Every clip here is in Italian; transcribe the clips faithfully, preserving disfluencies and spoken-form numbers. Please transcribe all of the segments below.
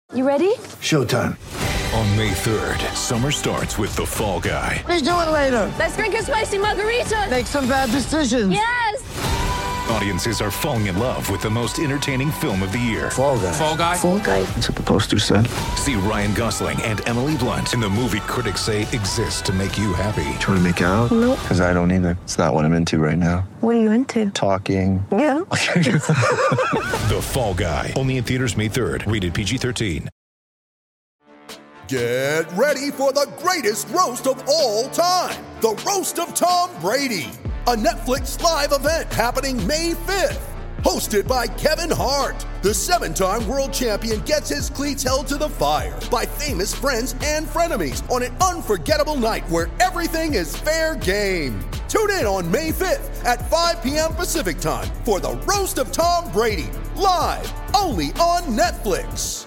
You ready? Showtime. On May third, summer starts with The Fall Guy. Let's do it later. Let's drink a spicy margarita. Make some bad decisions. Yes! Audiences are falling in love with the most entertaining film of the year. Fall Guy. Fall Guy. Fall Guy. That's what the poster said. See Ryan Gosling and Emily Blunt in the movie critics say exists to make you happy. Trying to make it out? Nope. Because I don't either. It's not what I'm into right now. What are you into? Talking. Yeah. The Fall Guy. Only in theaters May third. Rated P G thirteen. Get ready for the greatest roast of all time. The Roast of Tom Brady. A Netflix live event happening May fifth. Hosted by Kevin Hart. The seven-time world champion gets his cleats held to the fire by famous friends and frenemies on an unforgettable night where everything is fair game. Tune in on May fifth at five p.m. Pacific time for the Roast of Tom Brady. Live only on Netflix.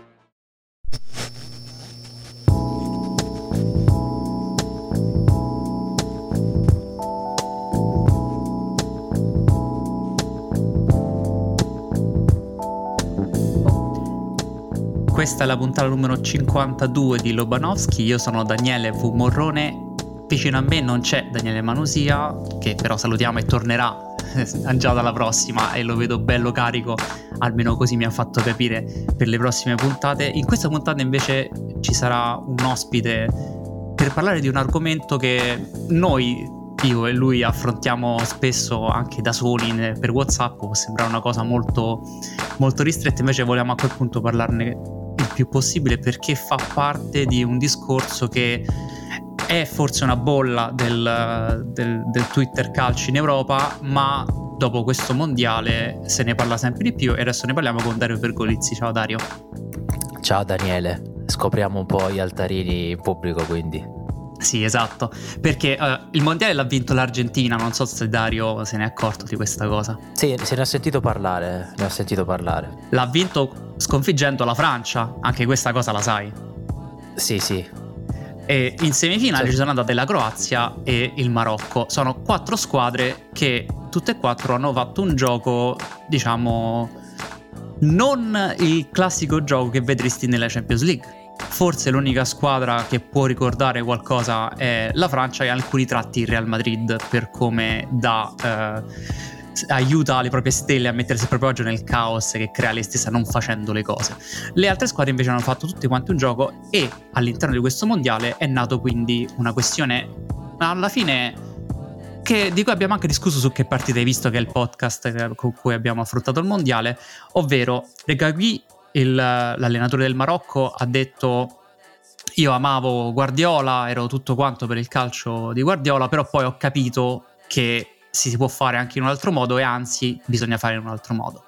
Questa è la puntata numero cinquantadue di Lobanowski. Io sono Daniele V. Morrone. Vicino a me non c'è Daniele Manusia, che però salutiamo e tornerà già dalla prossima, e lo vedo bello carico, almeno così mi ha fatto capire, per le prossime puntate. In questa puntata invece ci sarà un ospite per parlare di un argomento che noi, io e lui, affrontiamo spesso anche da soli per WhatsApp. Può sembrare una cosa molto, molto ristretta, invece vogliamo a quel punto parlarne il più possibile, perché fa parte di un discorso che è forse una bolla del, del, del Twitter calcio in Europa, ma dopo questo mondiale se ne parla sempre di più, e adesso ne parliamo con Dario Pergolizzi. Ciao Dario. Ciao Daniele, scopriamo un po' gli altarini in pubblico, quindi. Sì, esatto, perché uh, il mondiale l'ha vinto l'Argentina, non so se Dario se ne è accorto di questa cosa. Sì, se ne ho sentito parlare, ne ho sentito parlare. L'ha vinto sconfiggendo la Francia, anche questa cosa la sai? Sì, sì. E in semifinale Sì. ci sono andate la Croazia e il Marocco. Sono quattro squadre che tutte e quattro hanno fatto un gioco, diciamo, non il classico gioco che vedresti nella Champions League. Forse l'unica squadra che può ricordare qualcosa è la Francia, e alcuni tratti il Real Madrid, per come dà eh, aiuta le proprie stelle a mettersi proprio oggi nel caos che crea lei stessa non facendo le cose. Le altre squadre invece hanno fatto tutti quanti un gioco, e all'interno di questo mondiale è nato quindi una questione alla fine che, di cui abbiamo anche discusso su Che partita hai visto, che è il podcast con cui abbiamo affrontato il mondiale, ovvero Regragui, il, l'allenatore del Marocco, ha detto: io amavo Guardiola, ero tutto quanto per il calcio di Guardiola, però poi ho capito che si può fare anche in un altro modo, e anzi bisogna fare in un altro modo.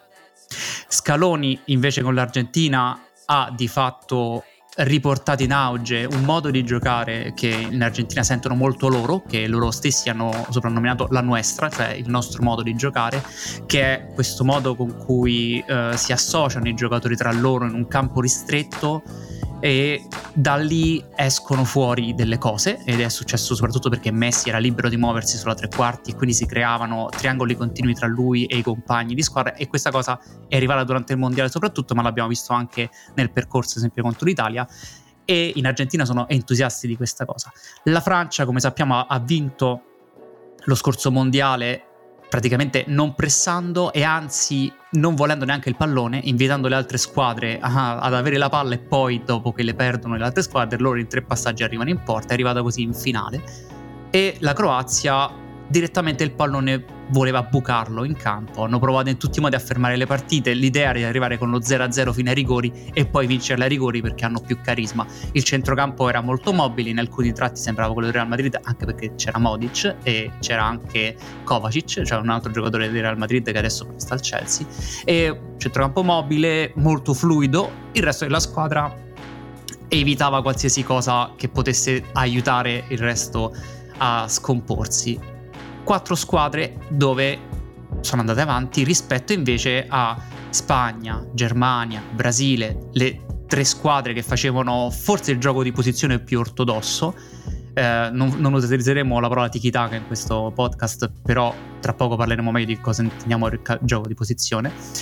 Scaloni invece con l'Argentina ha di fatto riportato in auge un modo di giocare che in Argentina sentono molto loro, che loro stessi hanno soprannominato la nuestra, cioè il nostro modo di giocare, che è questo modo con cui eh, si associano i giocatori tra loro in un campo ristretto, e da lì escono fuori delle cose, ed è successo soprattutto perché Messi era libero di muoversi sulla tre quarti, e quindi si creavano triangoli continui tra lui e i compagni di squadra, e questa cosa è arrivata durante il mondiale soprattutto, ma l'abbiamo visto anche nel percorso esempio contro l'Italia, e in Argentina sono entusiasti di questa cosa. La Francia, come sappiamo, ha vinto lo scorso mondiale praticamente non pressando, e anzi non volendo neanche il pallone, invitando le altre squadre a, ad avere la palla, e poi dopo che le perdono le altre squadre, loro in tre passaggi arrivano in porta. È arrivata così in finale, e la Croazia direttamente il pallone voleva bucarlo in campo. Hanno provato in tutti i modi a fermare le partite, l'idea era di arrivare con lo zero a zero fino ai rigori e poi vincerle ai rigori, perché hanno più carisma. Il centrocampo era molto mobile, in alcuni tratti sembrava quello del Real Madrid, anche perché c'era Modric e c'era anche Kovacic, cioè un altro giocatore del Real Madrid che adesso sta al Chelsea, e centrocampo mobile, molto fluido. Il resto della squadra evitava qualsiasi cosa che potesse aiutare il resto a scomporsi. Quattro squadre dove sono andate avanti rispetto invece a Spagna, Germania, Brasile, le tre squadre che facevano forse il gioco di posizione più ortodosso. Eh, non, non utilizzeremo la parola tiki-taka in questo podcast, però tra poco parleremo meglio di cosa intendiamo il ca- gioco di posizione.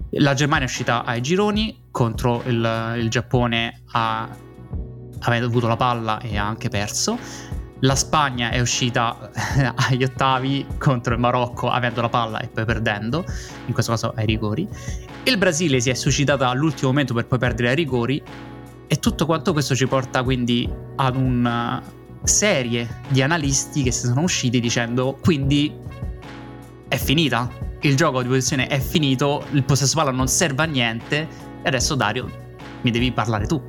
La Germania è uscita ai gironi contro il, il Giappone, ha, avendo avuto la palla e ha anche perso. La Spagna è uscita agli ottavi contro il Marocco avendo la palla e poi perdendo, in questo caso ai rigori. Il Brasile si è suscitata all'ultimo momento per poi perdere ai rigori, e tutto quanto questo ci porta quindi ad una serie di analisti che si sono usciti dicendo: quindi è finita, il gioco di posizione è finito, il possesso palla non serve a niente, e adesso Dario mi devi parlare tu.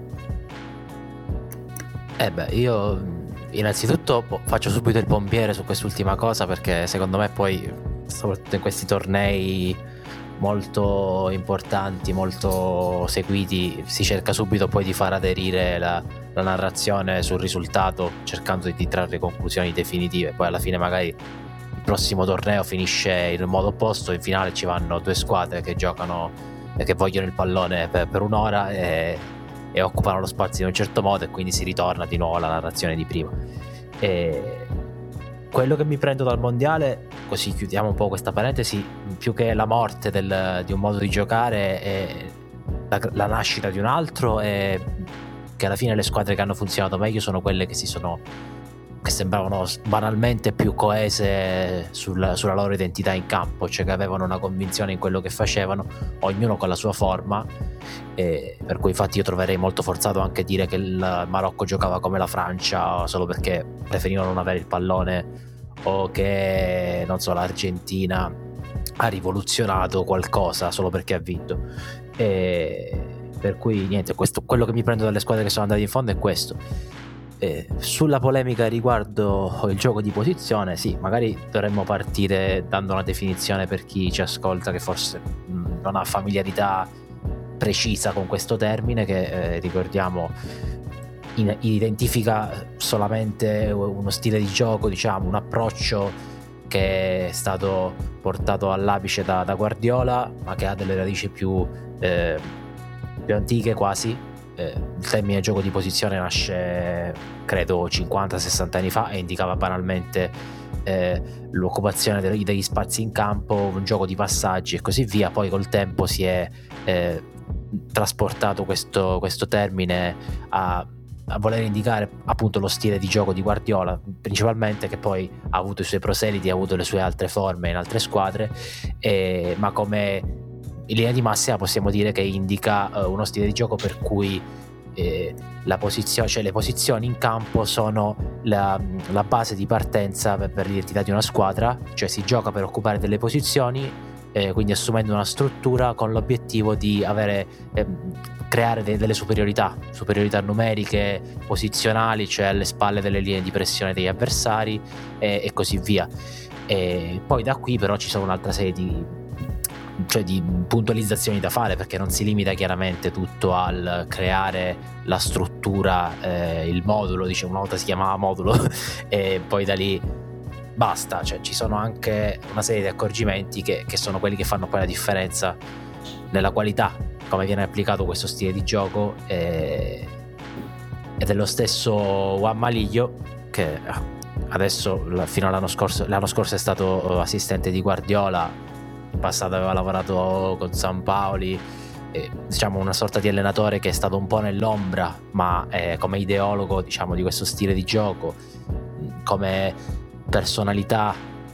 Eh beh, io innanzitutto faccio subito il pompiere su quest'ultima cosa, perché secondo me poi, soprattutto in questi tornei molto importanti, molto seguiti, si cerca subito poi di far aderire la, la narrazione sul risultato, cercando di trarre conclusioni definitive. Poi alla fine magari il prossimo torneo finisce in modo opposto, in finale ci vanno due squadre che giocano e che vogliono il pallone per, per un'ora e, e occupano lo spazio in un certo modo, e quindi si ritorna di nuovo alla narrazione di prima. E quello che mi prendo dal mondiale, così chiudiamo un po' questa parentesi, più che la morte del, di un modo di giocare, è la, la nascita di un altro, e che alla fine le squadre che hanno funzionato meglio sono quelle che si sono che sembravano banalmente più coese sul, sulla loro identità in campo, cioè che avevano una convinzione in quello che facevano, ognuno con la sua forma. E per cui infatti io troverei molto forzato anche dire che il Marocco giocava come la Francia solo perché preferivano non avere il pallone, o che non so, l'Argentina ha rivoluzionato qualcosa solo perché ha vinto. E per cui niente, questo, quello che mi prendo dalle squadre che sono andate in fondo è questo. Eh, sulla polemica riguardo il gioco di posizione, sì, magari dovremmo partire dando una definizione per chi ci ascolta che forse mh, non ha familiarità precisa con questo termine, che eh, ricordiamo in, identifica solamente uno stile di gioco, diciamo un approccio che è stato portato all'apice da, da Guardiola, ma che ha delle radici più, eh, più antiche quasi. Eh, il termine gioco di posizione nasce credo cinquanta sessanta anni fa e indicava banalmente eh, l'occupazione degli, degli spazi in campo, un gioco di passaggi e così via. Poi col tempo si è eh, trasportato questo, questo termine a, a voler indicare appunto lo stile di gioco di Guardiola principalmente, che poi ha avuto i suoi proseliti, ha avuto le sue altre forme in altre squadre, eh, ma come in linea di massima possiamo dire che indica uh, uno stile di gioco per cui eh, la posizione, cioè le posizioni in campo sono la, la base di partenza per, per l'identità di una squadra, cioè si gioca per occupare delle posizioni, eh, quindi assumendo una struttura con l'obiettivo di avere eh, creare de- delle superiorità, superiorità numeriche, posizionali, cioè alle spalle delle linee di pressione degli avversari e, e così via. E poi da qui però ci sono un'altra serie di cioè di puntualizzazioni da fare, perché non si limita chiaramente tutto al creare la struttura, eh, il modulo, dice una volta si chiamava modulo e poi da lì basta, cioè ci sono anche una serie di accorgimenti che, che sono quelli che fanno poi la differenza nella qualità come viene applicato questo stile di gioco. E, ed è lo stesso Juan Maliglio, che adesso fino all'anno scorso l'anno scorso è stato assistente di Guardiola, in passato aveva lavorato con Sampaoli, eh, diciamo una sorta di allenatore che è stato un po' nell'ombra, ma eh, come ideologo diciamo di questo stile di gioco, come personalità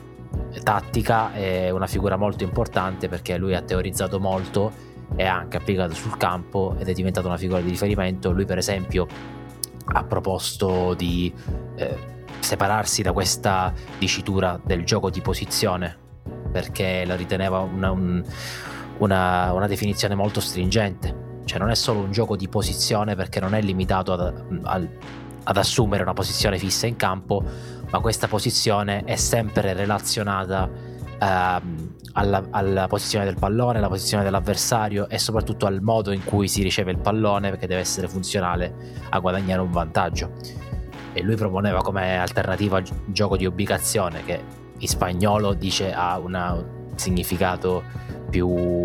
tattica è una figura molto importante, perché lui ha teorizzato molto e ha anche applicato sul campo ed è diventata una figura di riferimento. Lui per esempio ha proposto di eh, separarsi da questa dicitura del gioco di posizione, perché la riteneva una, un, una, una definizione molto stringente, cioè non è solo un gioco di posizione perché non è limitato ad, ad, ad assumere una posizione fissa in campo, ma questa posizione è sempre relazionata eh, alla, alla posizione del pallone, alla posizione dell'avversario e soprattutto al modo in cui si riceve il pallone, perché deve essere funzionale a guadagnare un vantaggio. E lui proponeva come alternativa il gioco di ubicazione, che in spagnolo dice ha una, un significato più,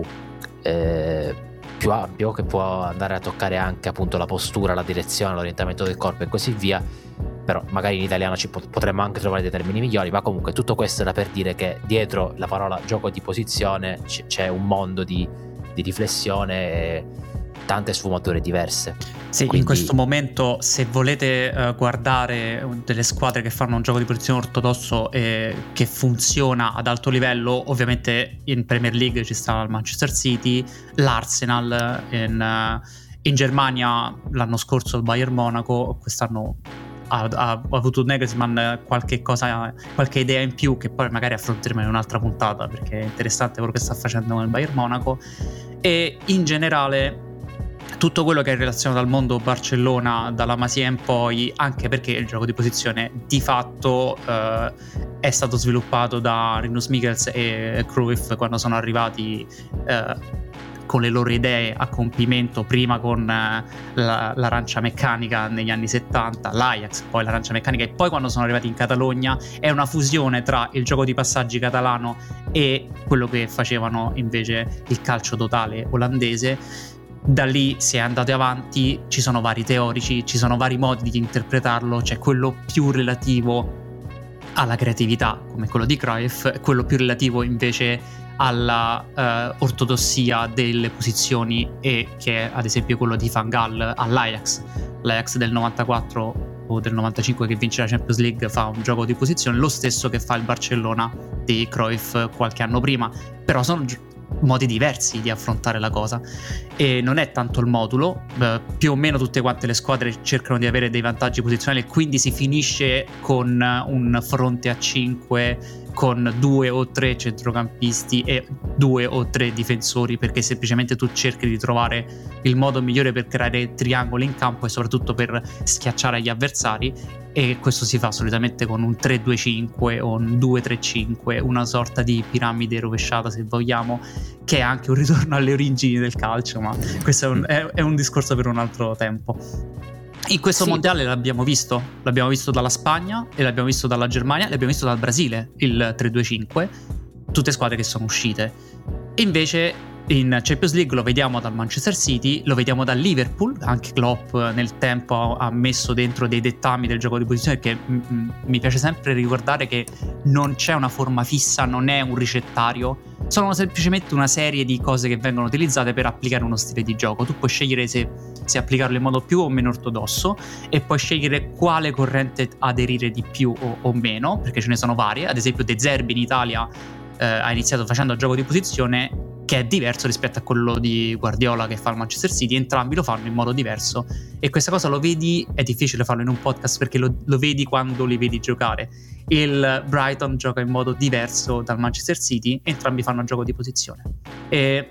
eh, più ampio, che può andare a toccare anche appunto la postura, la direzione, l'orientamento del corpo e così via. Però magari in italiano ci pot- potremmo anche trovare dei termini migliori, ma comunque tutto questo era per dire che dietro la parola gioco di posizione c- c'è un mondo di di riflessione e tante sfumature diverse. Sì, Quindi... in questo momento, se volete uh, guardare delle squadre che fanno un gioco di posizione ortodosso e che funziona ad alto livello, ovviamente in Premier League ci sta il Manchester City, l'Arsenal, in, uh, in Germania l'anno scorso il Bayern Monaco, quest'anno ha, ha, ha avuto Nagelsmann qualche cosa, qualche idea in più che poi magari affronteremo in un'altra puntata, perché è interessante quello che sta facendo con il Bayern Monaco. E in generale tutto quello che è relazionato al mondo Barcellona dalla Masia in poi, anche perché il gioco di posizione di fatto eh, è stato sviluppato da Rinus Michels e Cruyff quando sono arrivati eh, con le loro idee a compimento, prima con eh, la, l'arancia meccanica negli anni settanta, l'Ajax, poi l'arancia meccanica, e poi quando sono arrivati in Catalogna è una fusione tra il gioco di passaggi catalano e quello che facevano invece il calcio totale olandese. Da lì si è andati avanti, ci sono vari teorici, ci sono vari modi di interpretarlo, c'è quello più relativo alla creatività come quello di Cruyff, quello più relativo invece alla uh, ortodossia delle posizioni, e che è ad esempio quello di Van Gaal all'Ajax. L'Ajax del novantaquattro o del novantacinque che vince la Champions League fa un gioco di posizione lo stesso che fa il Barcellona di Cruyff qualche anno prima, però sono gi- modi diversi di affrontare la cosa, e non è tanto il modulo. eh, più o meno tutte quante le squadre cercano di avere dei vantaggi posizionali, e quindi si finisce con un fronte a cinque con due o tre centrocampisti e due o tre difensori, perché semplicemente tu cerchi di trovare il modo migliore per creare triangoli in campo e soprattutto per schiacciare gli avversari, e questo si fa solitamente con un tre due cinque o un due tre cinque, una sorta di piramide rovesciata se vogliamo, che è anche un ritorno alle origini del calcio, ma questo è un, è, è un discorso per un altro tempo. In questo sì. mondiale l'abbiamo visto, l'abbiamo visto dalla Spagna e l'abbiamo visto dalla Germania, l'abbiamo visto dal Brasile, il tre due cinque, tutte squadre che sono uscite. E invece in Champions League lo vediamo dal Manchester City, lo vediamo dal Liverpool, anche Klopp nel tempo ha messo dentro dei dettami del gioco di posizione che m- m- mi piace sempre ricordare che non c'è una forma fissa, non è un ricettario, sono semplicemente una serie di cose che vengono utilizzate per applicare uno stile di gioco. Tu puoi scegliere se, se applicarlo in modo più o meno ortodosso, e puoi scegliere quale corrente aderire di più o, o meno, perché ce ne sono varie. Ad esempio De Zerbi in Italia eh, ha iniziato facendo il gioco di posizione che è diverso rispetto a quello di Guardiola che fa il Manchester City, entrambi lo fanno in modo diverso, e questa cosa lo vedi, è difficile farlo in un podcast perché lo, lo vedi quando li vedi giocare. Il Brighton gioca in modo diverso dal Manchester City, entrambi fanno gioco di posizione, e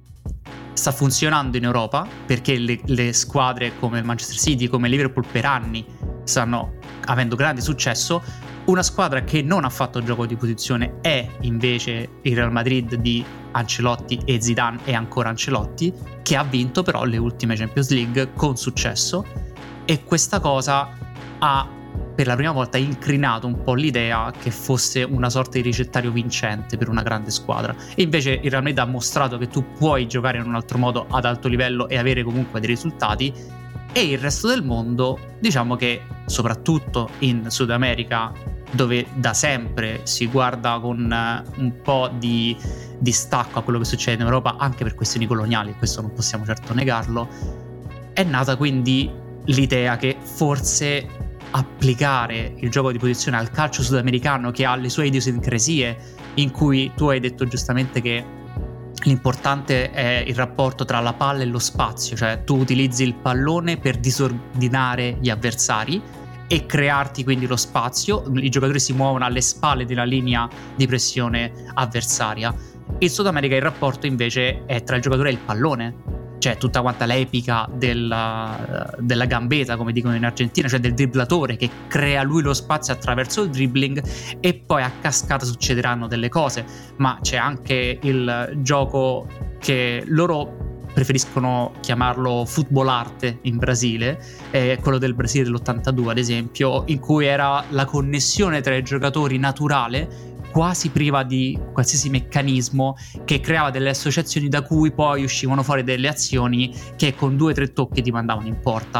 sta funzionando in Europa perché le, le squadre come il Manchester City, come Liverpool per anni stanno avendo grande successo. Una squadra che non ha fatto gioco di posizione è invece il Real Madrid di Ancelotti e Zidane, e ancora Ancelotti, che ha vinto però le ultime Champions League con successo, e questa cosa ha per la prima volta incrinato un po' l'idea che fosse una sorta di ricettario vincente per una grande squadra. E invece il Real Madrid ha mostrato che tu puoi giocare in un altro modo ad alto livello e avere comunque dei risultati, e il resto del mondo, diciamo che soprattutto in Sud America, dove da sempre si guarda con uh, un po' di distacco a quello che succede in Europa, anche per questioni coloniali, questo non possiamo certo negarlo, è nata quindi l'idea che forse applicare il gioco di posizione al calcio sudamericano, che ha le sue idiosincrasie, in cui tu hai detto giustamente che l'importante è il rapporto tra la palla e lo spazio, cioè tu utilizzi il pallone per disordinare gli avversari e crearti quindi lo spazio. I giocatori si muovono alle spalle della linea di pressione avversaria. In Sud America il rapporto invece è tra il giocatore e il pallone, cioè tutta quanta l'epica della, della gambeta, come dicono in Argentina, cioè del dribblatore che crea lui lo spazio attraverso il dribbling, e poi a cascata succederanno delle cose. Ma c'è anche il gioco che loro preferiscono chiamarlo football arte in Brasile, è quello del Brasile dell'ottantadue ad esempio, in cui era la connessione tra i giocatori naturale, quasi priva di qualsiasi meccanismo, che creava delle associazioni da cui poi uscivano fuori delle azioni che con due o tre tocchi ti mandavano in porta.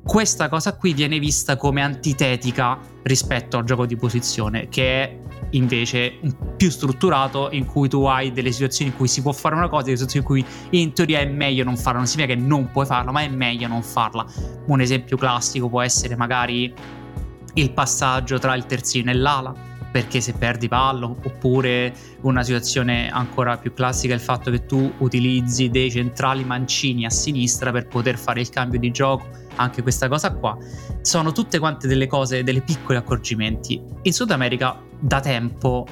questa cosa qui viene vista come antitetica rispetto al gioco di posizione, che è invece più strutturato, in cui tu hai delle situazioni in cui si può fare una cosa, delle situazioni in cui in teoria è meglio non farla. Non significa che non puoi farla, ma è meglio non farla. Un esempio classico può essere magari il passaggio tra il terzino e l'ala, perché se perdi pallo, oppure una situazione ancora più classica è il fatto che tu utilizzi dei centrali mancini a sinistra per poter fare il cambio di gioco. Anche questa cosa qua sono tutte quante delle cose, delle piccoli accorgimenti. In Sud America da tempo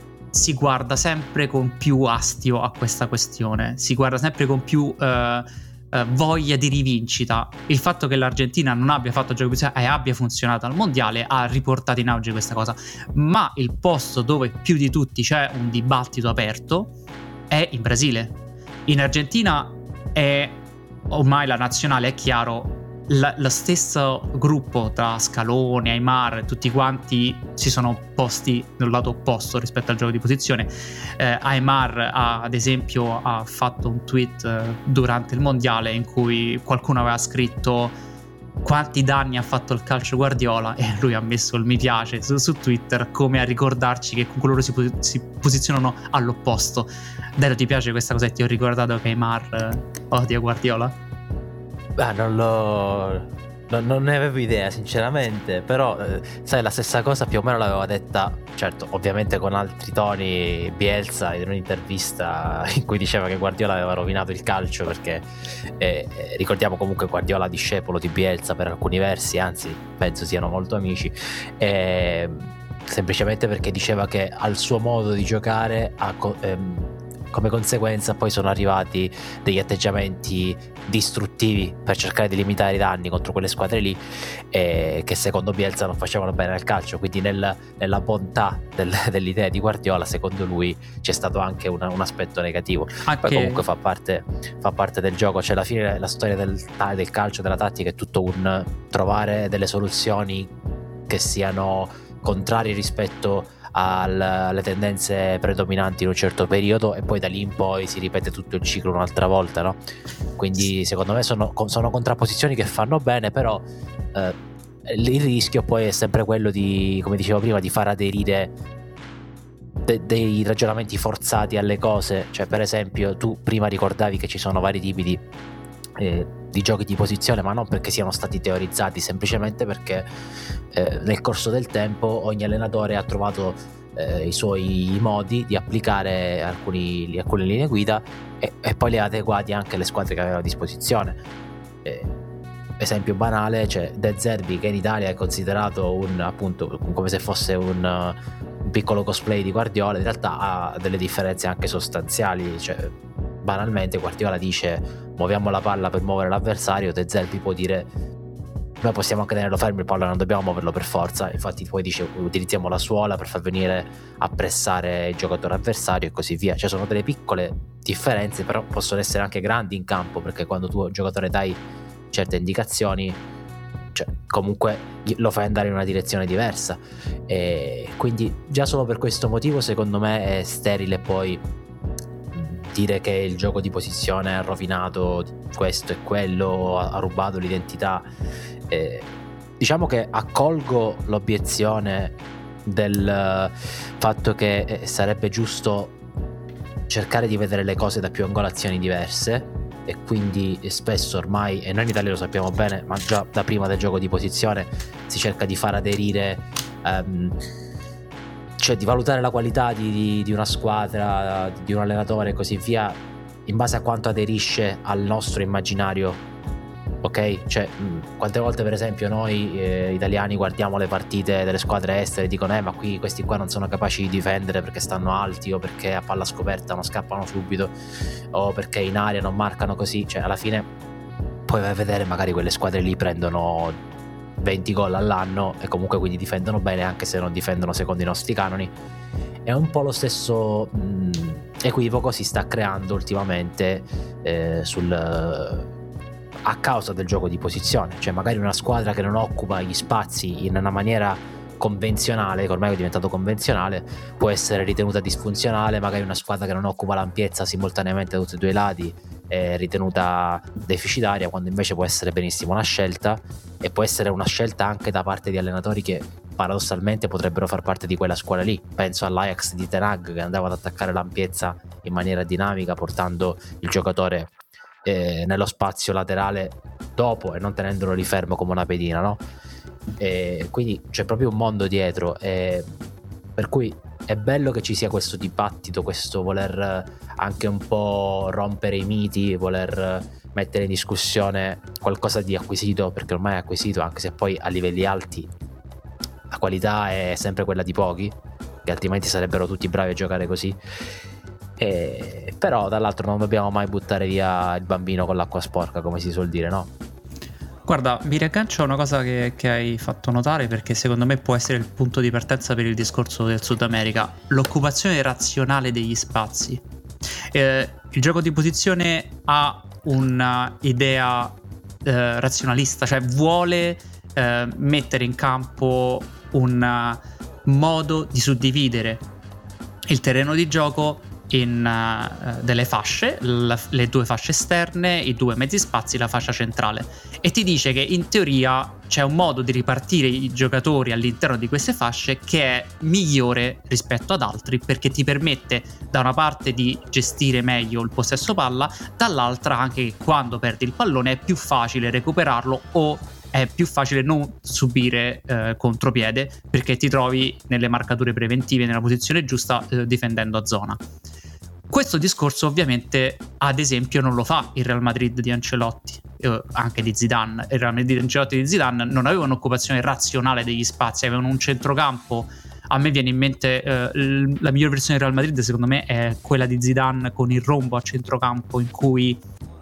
si guarda sempre con più astio a questa questione, si guarda sempre con più eh, eh, voglia di rivincita. Il fatto che l'Argentina non abbia fatto gioco e abbia funzionato al mondiale ha riportato in auge questa cosa, ma il posto dove più di tutti c'è un dibattito aperto è in Brasile. In Argentina è ormai la nazionale, è chiaro, La, lo stesso gruppo tra Scaloni, Aimar, tutti quanti si sono posti nel lato opposto rispetto al gioco di posizione. eh, Aimar ha, ad esempio ha fatto un tweet eh, durante il mondiale in cui qualcuno aveva scritto quanti danni ha fatto il calcio Guardiola, e lui ha messo il mi piace su, su Twitter, come a ricordarci che con loro si, pos- si posizionano all'opposto. Dario, ti piace questa cosa? E ti ho ricordato che Aimar eh, odia Guardiola? Ah, non lo non, non ne avevo idea sinceramente, però eh, sai, la stessa cosa più o meno l'aveva detta, certo ovviamente con altri toni, Bielsa in un'intervista in cui diceva che Guardiola aveva rovinato il calcio, perché eh, eh, ricordiamo comunque Guardiola discepolo di Bielsa per alcuni versi, anzi penso siano molto amici, eh, semplicemente perché diceva che al suo modo di giocare ha ehm, come conseguenza poi sono arrivati degli atteggiamenti distruttivi per cercare di limitare i danni contro quelle squadre lì, eh, che secondo Bielsa non facevano bene al calcio. Quindi nel, nella bontà del, dell'idea di Guardiola, secondo lui c'è stato anche una, un aspetto negativo. Anche... Poi comunque fa parte, fa parte del gioco, cioè alla fine la storia del, del calcio, della tattica è tutto un trovare delle soluzioni che siano contrarie rispetto alle tendenze predominanti in un certo periodo, e poi da lì in poi si ripete tutto il ciclo un'altra volta, no? Quindi secondo me sono, sono contrapposizioni che fanno bene, però eh, il rischio poi è sempre quello di, come dicevo prima, di far aderire de- dei ragionamenti forzati alle cose. Cioè, per esempio, tu prima ricordavi che ci sono vari tipi di eh, di giochi di posizione, ma non perché siano stati teorizzati, semplicemente perché eh, nel corso del tempo ogni allenatore ha trovato eh, i suoi modi di applicare alcuni, alcune linee guida, e, e poi le ha adeguati anche alle squadre che aveva a disposizione. Eh, esempio banale, cioè De Zerbi, che in Italia è considerato un, appunto, come se fosse un, un piccolo cosplay di Guardiola, in realtà ha delle differenze anche sostanziali. Cioè, banalmente Guardiola dice muoviamo la palla per muovere l'avversario, De Zerbi può dire noi possiamo anche tenerlo fermo il pallone, non dobbiamo muoverlo per forza. Infatti poi dice utilizziamo la suola per far venire a pressare il giocatore avversario e così via. Cioè sono delle piccole differenze, però possono essere anche grandi in campo, perché quando tu giocatore dai certe indicazioni, cioè comunque lo fai andare in una direzione diversa, e quindi già solo per questo motivo secondo me è sterile poi dire che il gioco di posizione ha rovinato questo e quello, ha rubato l'identità. Eh, diciamo che accolgo l'obiezione del fatto che sarebbe giusto cercare di vedere le cose da più angolazioni diverse, e quindi spesso ormai, e noi in Italia lo sappiamo bene, ma già da prima del gioco di posizione si cerca di far aderire um, cioè di valutare la qualità di, di, di una squadra, di un allenatore e così via, in base a quanto aderisce al nostro immaginario, ok? Cioè mh, quante volte per esempio noi eh, italiani guardiamo le partite delle squadre estere e dicono eh ma qui questi qua non sono capaci di difendere perché stanno alti, o perché a palla scoperta non scappano subito, o perché in aria non marcano così. Cioè alla fine poi vai a vedere, magari quelle squadre lì prendono venti gol all'anno e comunque quindi difendono bene, anche se non difendono secondo i nostri canoni. È un po' lo stesso mh, equivoco si sta creando ultimamente eh, sul a causa del gioco di posizione. Cioè magari una squadra che non occupa gli spazi in una maniera convenzionale, che ormai è diventato convenzionale, può essere ritenuta disfunzionale. Magari una squadra che non occupa l'ampiezza simultaneamente da tutti e due i lati è ritenuta deficitaria, quando invece può essere benissimo una scelta, e può essere una scelta anche da parte di allenatori che paradossalmente potrebbero far parte di quella scuola lì. Penso all'Ajax di Ten Hag, che andava ad attaccare l'ampiezza in maniera dinamica, portando il giocatore eh, nello spazio laterale dopo e non tenendolo lì fermo come una pedina, no? E quindi c'è proprio un mondo dietro, e per cui è bello che ci sia questo dibattito, questo voler anche un po' rompere i miti, voler mettere in discussione qualcosa di acquisito, perché ormai è acquisito, anche se poi a livelli alti la qualità è sempre quella di pochi, che altrimenti sarebbero tutti bravi a giocare così. E però dall'altro non dobbiamo mai buttare via il bambino con l'acqua sporca, come si suol dire, no? Guarda, mi riaggancio a una cosa che, che hai fatto notare, perché secondo me può essere il punto di partenza per il discorso del Sud America: l'occupazione razionale degli spazi. Eh, il gioco di posizione ha un'idea eh, razionalista, cioè vuole eh, mettere in campo un modo di suddividere il terreno di gioco in uh, delle fasce, la, le due fasce esterne, i due mezzi spazi, la fascia centrale, e ti dice che in teoria c'è un modo di ripartire i giocatori all'interno di queste fasce che è migliore rispetto ad altri, perché ti permette da una parte di gestire meglio il possesso palla, dall'altra anche che quando perdi il pallone è più facile recuperarlo, o è più facile non subire eh, contropiede, perché ti trovi nelle marcature preventive, nella posizione giusta, eh, difendendo a zona. Questo discorso ovviamente ad esempio non lo fa il Real Madrid di Ancelotti, eh, anche di Zidane. Il Real Madrid di Ancelotti e di Zidane non avevano un'occupazione razionale degli spazi, avevano un centrocampo. A me viene in mente eh, la miglior versione del Real Madrid, secondo me, è quella di Zidane con il rombo a centrocampo, in cui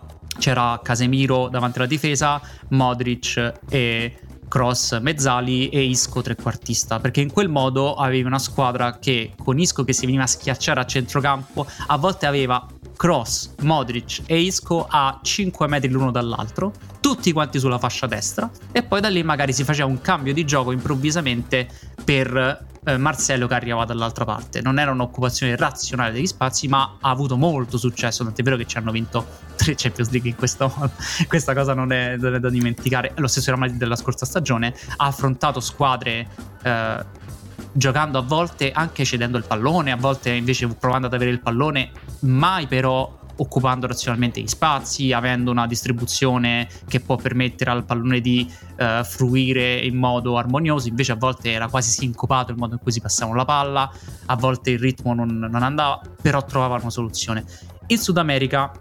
c'era Casemiro davanti alla difesa, Modric e Kroos mezzali e Isco trequartista, perché in quel modo avevi una squadra che con Isco che si veniva a schiacciare a centrocampo, a volte aveva Kroos, Modric e Isco a cinque metri l'uno dall'altro, tutti quanti sulla fascia destra, e poi da lì magari si faceva un cambio di gioco improvvisamente per eh, Marcelo che arrivava dall'altra parte. Non era un'occupazione razionale degli spazi, ma ha avuto molto successo, tant'è vero che ci hanno vinto tre Champions League in questo modo. Questa cosa non è, non è da dimenticare. Lo stesso Real Madrid della scorsa stagione ha affrontato squadre eh, giocando a volte anche cedendo il pallone, a volte invece provando ad avere il pallone, mai però occupando razionalmente gli spazi, avendo una distribuzione che può permettere al pallone di uh, fruire in modo armonioso. Invece a volte era quasi sincopato il modo in cui si passavano la palla, a volte il ritmo non, non andava, però trovavano una soluzione. In Sud America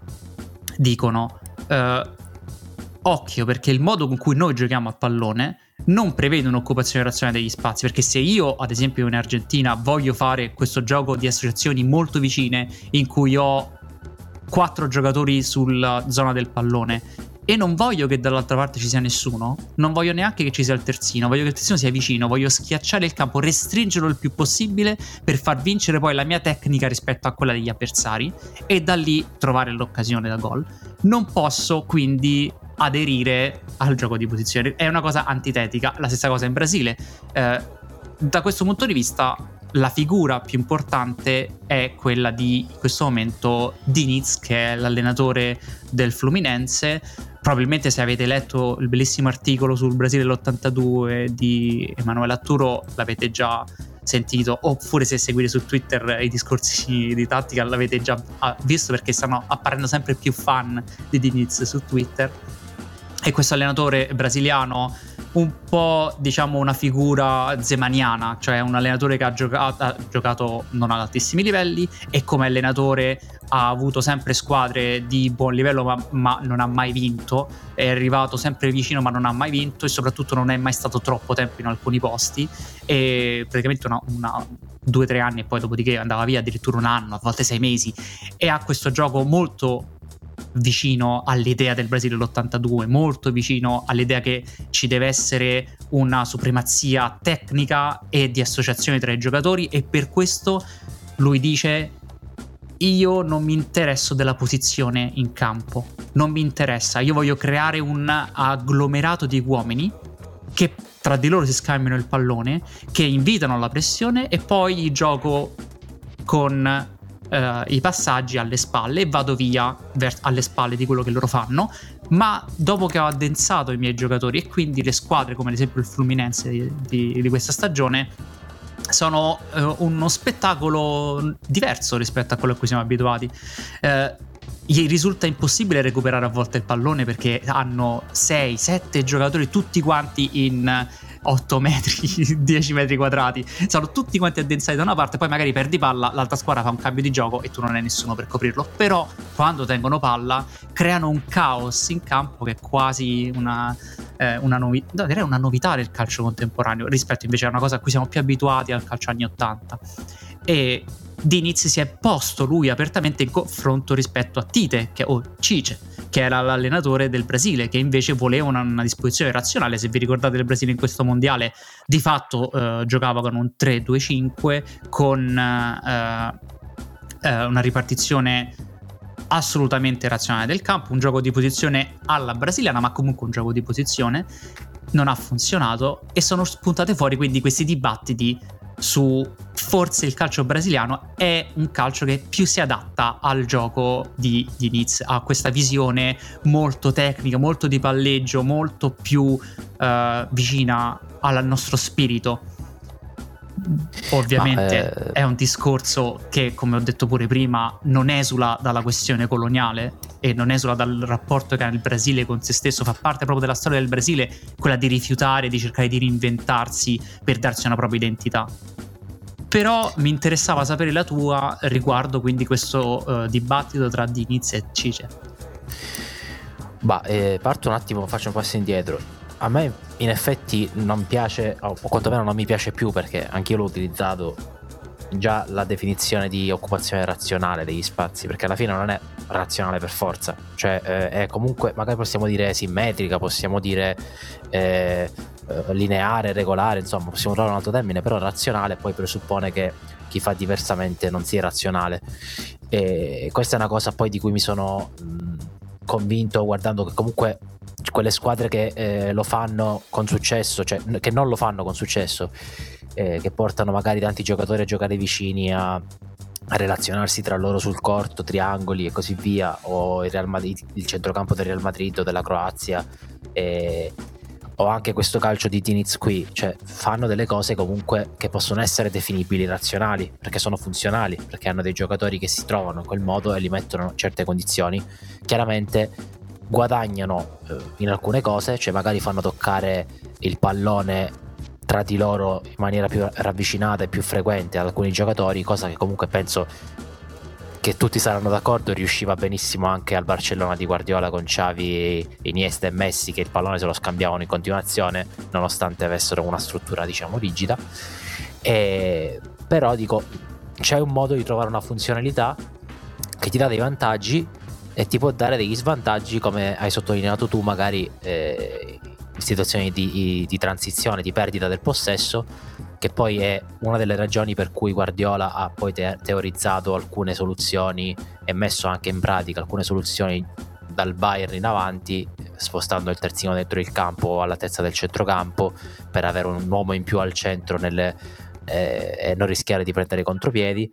dicono uh, occhio, perché il modo con cui noi giochiamo a pallone non prevede un'occupazione razionale degli spazi, perché se io ad esempio in Argentina voglio fare questo gioco di associazioni molto vicine in cui ho quattro giocatori sulla zona del pallone e non voglio che dall'altra parte ci sia nessuno, non voglio neanche che ci sia il terzino, voglio che il terzino sia vicino, voglio schiacciare il campo, restringerlo il più possibile per far vincere poi la mia tecnica rispetto a quella degli avversari e da lì trovare l'occasione da gol. Non posso quindi aderire al gioco di posizione, è una cosa antitetica. La stessa cosa in Brasile. Eh, da questo punto di vista la figura più importante è quella di, in questo momento, Diniz, che è l'allenatore del Fluminense. Probabilmente se avete letto il bellissimo articolo sul Brasile dell'ottantadue di Emanuele Atturo l'avete già sentito, oppure se seguite su Twitter i discorsi di tattica l'avete già visto, perché stanno apparendo sempre più fan di Diniz su Twitter. E questo allenatore brasiliano, un po' diciamo una figura zemaniana, cioè un allenatore che ha giocato, ha giocato non ad altissimi livelli e come allenatore ha avuto sempre squadre di buon livello, ma, ma non ha mai vinto, è arrivato sempre vicino ma non ha mai vinto, e soprattutto non è mai stato troppo tempo in alcuni posti, e praticamente una, una due o tre anni e poi dopodiché andava via, addirittura un anno, a volte sei mesi, e ha questo gioco molto vicino all'idea del Brasile dell'ottantadue, molto vicino all'idea che ci deve essere una supremazia tecnica e di associazione tra i giocatori, e per questo lui dice: io non mi interesso della posizione in campo, non mi interessa, io voglio creare un agglomerato di uomini che tra di loro si scambiano il pallone, che invitano alla pressione, e poi gioco con uh, i passaggi alle spalle e vado via ver- alle spalle di quello che loro fanno, ma dopo che ho addensato i miei giocatori e quindi le squadre come ad esempio il Fluminense di, di, di questa stagione sono uh, uno spettacolo diverso rispetto a quello a cui siamo abituati. uh, Gli risulta impossibile recuperare a volte il pallone perché hanno sei sette giocatori tutti quanti in otto metri, dieci metri quadrati, sono tutti quanti addensati da una parte, poi magari perdi palla, l'altra squadra fa un cambio di gioco e tu non hai nessuno per coprirlo, però quando tengono palla creano un caos in campo che è quasi una, eh, una novità, no, direi una novità del calcio contemporaneo rispetto invece a una cosa a cui siamo più abituati al calcio anni ottanta. E Diniz si è posto lui apertamente in confronto rispetto a Tite che, o Cice, che era l'allenatore del Brasile, che invece voleva una, una disposizione razionale. Se vi ricordate, il Brasile in questo mondiale di fatto eh, giocava con un tre due cinque con eh, eh, una ripartizione assolutamente razionale del campo, un gioco di posizione alla brasiliana, ma comunque un gioco di posizione. Non ha funzionato e sono spuntate fuori quindi questi dibattiti su forse il calcio brasiliano è un calcio che più si adatta al gioco di Diniz, a questa visione molto tecnica, molto di palleggio, molto più uh, vicina al nostro spirito. Ovviamente Ma, eh... è un discorso che, come ho detto pure prima, non esula dalla questione coloniale e non esula dal rapporto che ha il Brasile con se stesso, fa parte proprio della storia del Brasile, quella di rifiutare, di cercare di reinventarsi per darsi una propria identità. Però mi interessava sapere la tua riguardo quindi questo uh, dibattito tra Diniz e Cice. Bah, eh, parto un attimo, faccio un passo indietro. A me in effetti non piace, o quantomeno non mi piace più, perché anch'io l'ho utilizzato già la definizione di occupazione razionale degli spazi, perché alla fine non è razionale per forza, cioè eh, è comunque, magari possiamo dire simmetrica, possiamo dire eh, lineare, regolare, insomma possiamo trovare un altro termine, però razionale poi presuppone che chi fa diversamente non sia razionale, e questa è una cosa poi di cui mi sono mh, convinto guardando che comunque quelle squadre che eh, lo fanno con successo, cioè che non lo fanno con successo, eh, che portano magari tanti giocatori a giocare vicini, a, a relazionarsi tra loro sul corto, triangoli e così via, o il, Real Madrid, il centrocampo del Real Madrid o della Croazia, eh, o anche questo calcio di Diniz qui, cioè fanno delle cose comunque che possono essere definibili razionali, perché sono funzionali, perché hanno dei giocatori che si trovano in quel modo e li mettono in certe condizioni. Chiaramente guadagnano eh, in alcune cose, cioè magari fanno toccare il pallone tra di loro in maniera più ravvicinata e più frequente ad alcuni giocatori, cosa che comunque penso che tutti saranno d'accordo riusciva benissimo anche al Barcellona di Guardiola con Xavi, Iniesta e Messi, che il pallone se lo scambiavano in continuazione nonostante avessero una struttura diciamo rigida. E però dico, c'è un modo di trovare una funzionalità che ti dà dei vantaggi e ti può dare degli svantaggi, come hai sottolineato tu, magari eh, in situazioni di, di transizione, di perdita del possesso, che poi è una delle ragioni per cui Guardiola ha poi te- teorizzato alcune soluzioni e messo anche in pratica alcune soluzioni dal Bayern in avanti, spostando il terzino dentro il campo o all'altezza del centrocampo per avere un uomo in più al centro nelle, eh, e non rischiare di prendere i contropiedi.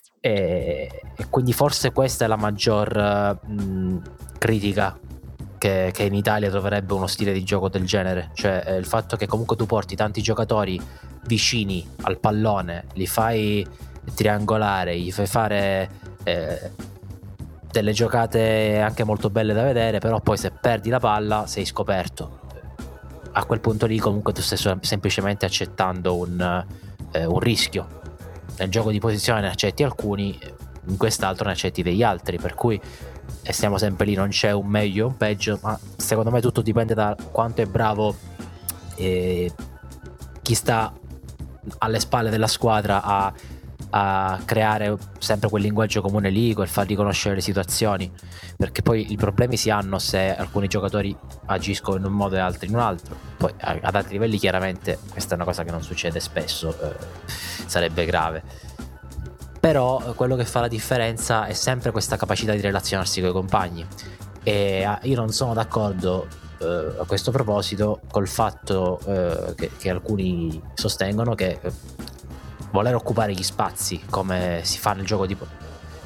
E, e quindi forse questa è la maggior mh, critica che, che in Italia troverebbe uno stile di gioco del genere, cioè eh, il fatto che comunque tu porti tanti giocatori vicini al pallone, li fai triangolare, gli fai fare eh, delle giocate anche molto belle da vedere, però poi se perdi la palla sei scoperto. A quel punto lì comunque tu stai semplicemente accettando un, eh, un rischio. Nel gioco di posizione ne accetti alcuni, in quest'altro ne accetti degli altri, per cui e stiamo sempre lì, non c'è un meglio o un peggio, ma secondo me tutto dipende da quanto è bravo eh, chi sta alle spalle della squadra a, a creare sempre quel linguaggio comune lì, quel far riconoscere le situazioni, perché poi i problemi si hanno se alcuni giocatori agiscono in un modo e altri in un altro. Poi ad altri livelli chiaramente questa è una cosa che non succede spesso, eh, sarebbe grave, però quello che fa la differenza è sempre questa capacità di relazionarsi con i compagni. E io non sono d'accordo eh, a questo proposito col fatto eh, che, che alcuni sostengono che eh, voler occupare gli spazi come si fa nel gioco di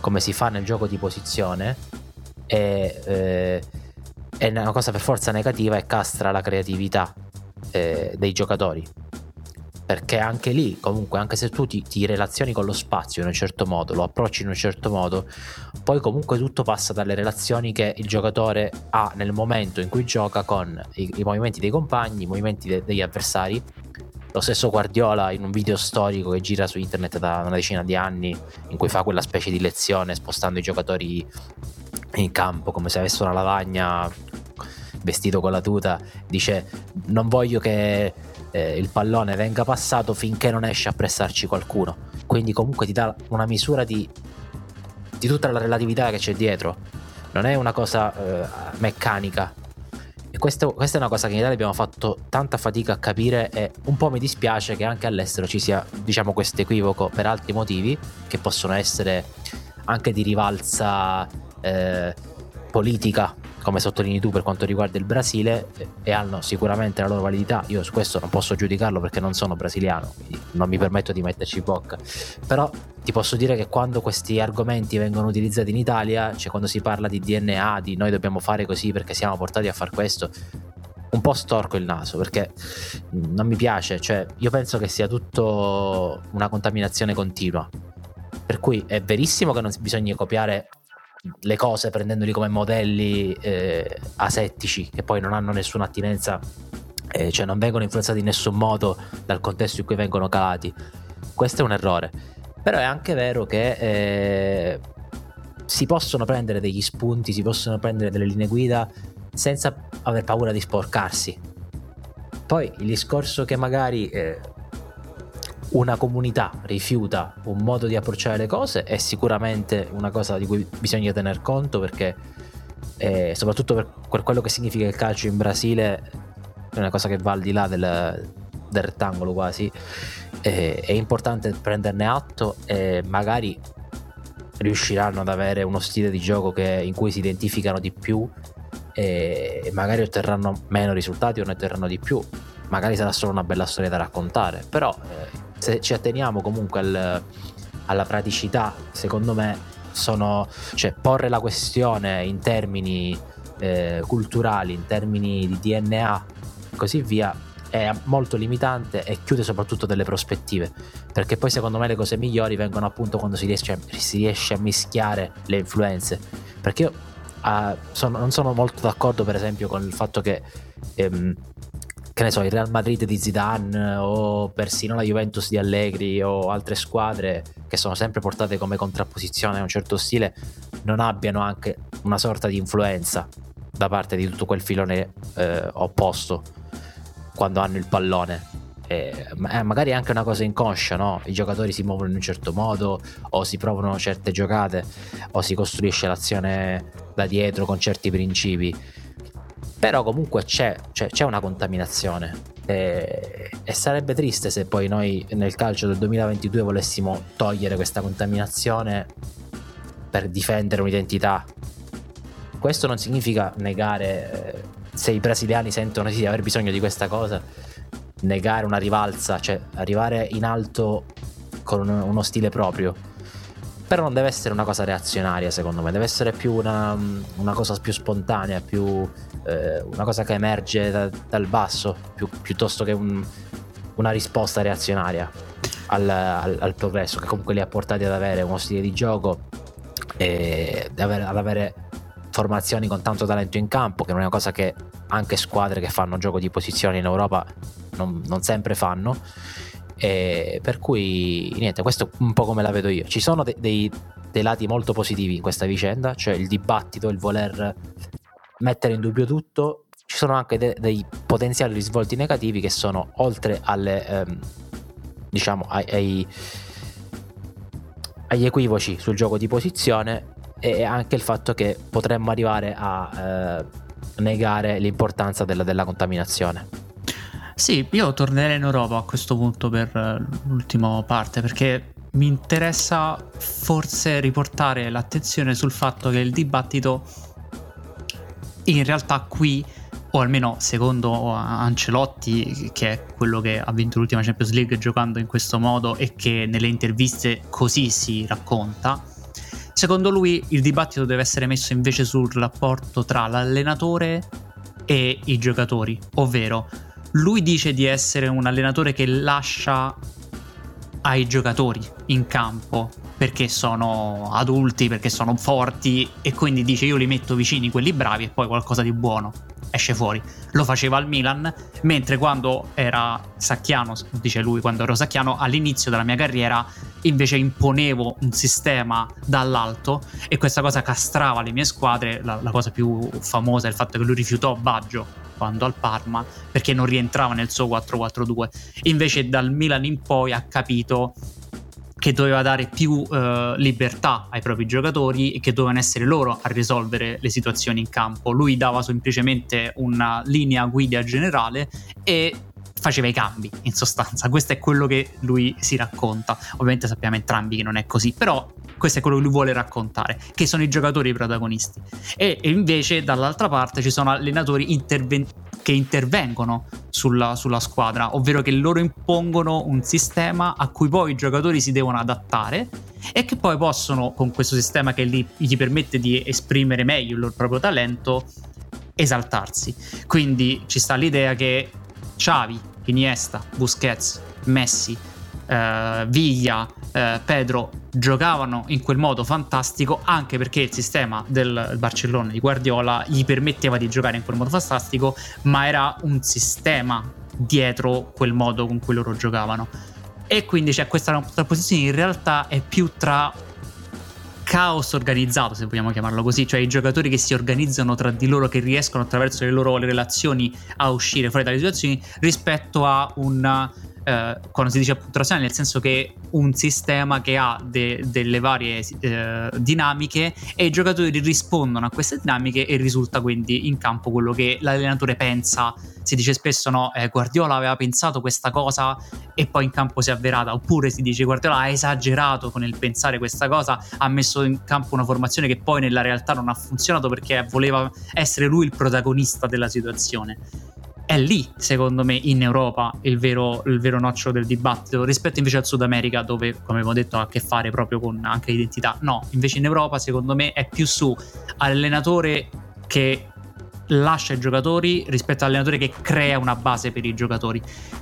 come si fa nel gioco di posizione è, eh, è una cosa per forza negativa e castra la creatività eh, dei giocatori, perché anche lì comunque, anche se tu ti, ti relazioni con lo spazio in un certo modo, lo approcci in un certo modo, poi comunque tutto passa dalle relazioni che il giocatore ha nel momento in cui gioca con i, i movimenti dei compagni, i movimenti de, degli avversari. Lo stesso Guardiola, in un video storico che gira su internet da una decina di anni, in cui fa quella specie di lezione spostando i giocatori in campo come se avessero una lavagna, vestito con la tuta, dice: non voglio che eh, il pallone venga passato finché non esce a pressarci qualcuno. Quindi comunque ti dà una misura di, di tutta la relatività che c'è dietro, non è una cosa eh, meccanica. E questo, questa è una cosa che in Italia abbiamo fatto tanta fatica a capire, e un po' mi dispiace che anche all'estero ci sia, diciamo, questo equivoco per altri motivi che possono essere anche di rivalsa eh, politica, come sottolinei tu per quanto riguarda il Brasile, e hanno sicuramente la loro validità. Io su questo non posso giudicarlo perché non sono brasiliano, quindi non mi permetto di metterci in bocca, però ti posso dire che quando questi argomenti vengono utilizzati in Italia, cioè quando si parla di D N A, di noi dobbiamo fare così perché siamo portati a far questo, un po' storco il naso, perché non mi piace. Cioè io penso che sia tutto una contaminazione continua, per cui è verissimo che non bisogna copiare le cose prendendoli come modelli eh, asettici che poi non hanno nessuna attinenza, eh, cioè non vengono influenzati in nessun modo dal contesto in cui vengono calati. Questo è un errore, però è anche vero che eh, si possono prendere degli spunti, si possono prendere delle linee guida senza aver paura di sporcarsi. Poi il discorso che magari eh, una comunità rifiuta un modo di approcciare le cose è sicuramente una cosa di cui bisogna tener conto, perché eh, soprattutto per, per quello che significa il calcio in Brasile è una cosa che va al di là del, del rettangolo quasi, eh, è importante prenderne atto, e magari riusciranno ad avere uno stile di gioco che, in cui si identificano di più, e magari otterranno meno risultati o ne otterranno di più, magari sarà solo una bella storia da raccontare, però eh, se ci atteniamo comunque al, alla praticità, secondo me sono, cioè porre la questione in termini eh, culturali, in termini di D N A e così via, è molto limitante e chiude soprattutto delle prospettive, perché poi secondo me le cose migliori vengono appunto quando si riesce, si riesce a mischiare le influenze. Perché io uh, sono, non sono molto d'accordo per esempio con il fatto che ehm, che ne so, il Real Madrid di Zidane o persino la Juventus di Allegri o altre squadre che sono sempre portate come contrapposizione a un certo stile non abbiano anche una sorta di influenza da parte di tutto quel filone eh, opposto quando hanno il pallone. Eh, magari è anche una cosa inconscia, no? I giocatori si muovono in un certo modo, o si provano certe giocate, o si costruisce l'azione da dietro con certi principi. Però comunque c'è, c'è, c'è una contaminazione, e, e sarebbe triste se poi noi nel calcio del duemilaventidue volessimo togliere questa contaminazione per difendere un'identità. Questo non significa negare, eh, se i brasiliani sentono sì di aver bisogno di questa cosa, negare una rivalsa, cioè arrivare in alto con uno stile proprio. Però non deve essere una cosa reazionaria, secondo me, deve essere più una, una cosa più spontanea, più eh, una cosa che emerge da, dal basso, più, piuttosto che un, una risposta reazionaria al, al, al progresso, che comunque li ha portati ad avere uno stile di gioco e ad avere, ad avere formazioni con tanto talento in campo, che non è una cosa che anche squadre che fanno gioco di posizione in Europa non, non sempre fanno. E per cui niente, questo è un po' come la vedo io. Ci sono de- dei, dei lati molto positivi in questa vicenda, cioè il dibattito, il voler mettere in dubbio tutto. Ci sono anche de- dei potenziali risvolti negativi che sono oltre alle ehm, diciamo ai, ai, agli equivoci sul gioco di posizione, e anche il fatto che potremmo arrivare a eh, negare l'importanza della, della contaminazione. Sì, io tornerei in Europa a questo punto per l'ultima parte, perché mi interessa forse riportare l'attenzione sul fatto che il dibattito in realtà qui, o almeno secondo Ancelotti, che è quello che ha vinto l'ultima Champions League giocando in questo modo e che nelle interviste così si racconta, ci Secondo lui il dibattito deve essere messo invece sul rapporto tra l'allenatore e i giocatori, ovvero lui dice di essere un allenatore che lascia ai giocatori in campo perché sono adulti, perché sono forti, e quindi dice io li metto vicini quelli bravi e poi qualcosa di buono esce fuori. Lo faceva al Milan, mentre quando era Sacchiano, dice lui, quando ero Sacchiano all'inizio della mia carriera invece imponevo un sistema dall'alto e questa cosa castrava le mie squadre. La, la cosa più famosa è il fatto che lui rifiutò Baggio quando al Parma perché non rientrava nel suo quattro quattro due. Invece dal Milan in poi ha capito che doveva dare più eh, libertà ai propri giocatori e che dovevano essere loro a risolvere le situazioni in campo. Lui dava semplicemente una linea guida generale e faceva i cambi, in sostanza. Questo è quello che lui si racconta. Ovviamente sappiamo entrambi che non è così, però questo è quello che lui vuole raccontare, che sono i giocatori i protagonisti. E, e invece dall'altra parte ci sono allenatori interven- che intervengono sulla, sulla squadra, ovvero che loro impongono un sistema a cui poi i giocatori si devono adattare e che poi possono, con questo sistema che gli, gli permette di esprimere meglio il loro proprio talento, esaltarsi. Quindi ci sta l'idea che Xavi, Iniesta, Busquets, Messi, eh, Villa, eh, Pedro giocavano in quel modo fantastico anche perché il sistema del Barcellona di Guardiola gli permetteva di giocare in quel modo fantastico, ma era un sistema dietro quel modo con cui loro giocavano. E quindi c'è questa contrapposizione, in realtà è più tra caos organizzato, se vogliamo chiamarlo così, cioè i giocatori che si organizzano tra di loro, che riescono attraverso le loro relazioni a uscire fuori dalle situazioni, rispetto a un eh, quando si dice appunto razionale, nel senso che un sistema che ha de- delle varie eh, dinamiche e i giocatori rispondono a queste dinamiche e risulta quindi in campo quello che l'allenatore pensa. Si dice spesso no, eh, Guardiola aveva pensato questa cosa e poi in campo si è avverata, oppure si dice Guardiola ha esagerato con il pensare questa cosa, ha messo in campo una formazione che poi nella realtà non ha funzionato perché voleva essere lui il protagonista della situazione. È lì, secondo me, in Europa il vero, il vero nocciolo del dibattito, rispetto invece al Sud America, dove, come abbiamo detto, ha a che fare proprio con anche l'identità. No, invece in Europa, secondo me, è più su allenatore che lascia i giocatori rispetto all'allenatore che crea una base per i giocatori.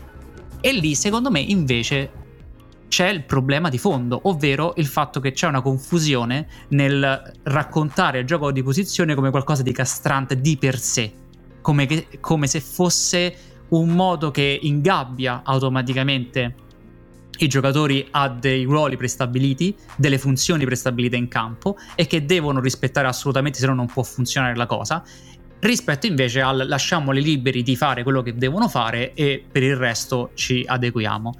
E lì, secondo me, invece c'è il problema di fondo, ovvero il fatto che c'è una confusione nel raccontare il gioco di posizione come qualcosa di castrante di per sé, come, che, come se fosse un modo che ingabbia automaticamente i giocatori a dei ruoli prestabiliti, delle funzioni prestabilite in campo e che devono rispettare assolutamente, se no non può funzionare la cosa, rispetto invece al lasciamoli liberi di fare quello che devono fare e per il resto ci adeguiamo.